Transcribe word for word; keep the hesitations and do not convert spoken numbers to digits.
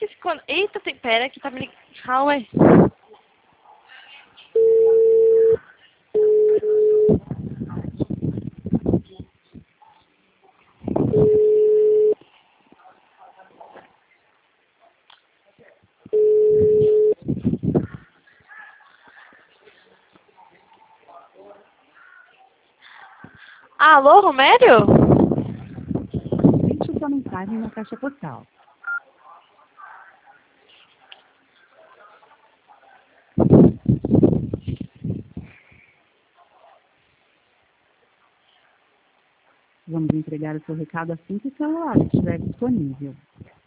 que esse... con- Eita, tem... pera que tá me ligando. Calma aí. Alô, Romério? Deixe sua mensagem na caixa postal. Vamos entregar o seu recado assim que o celular estiver disponível.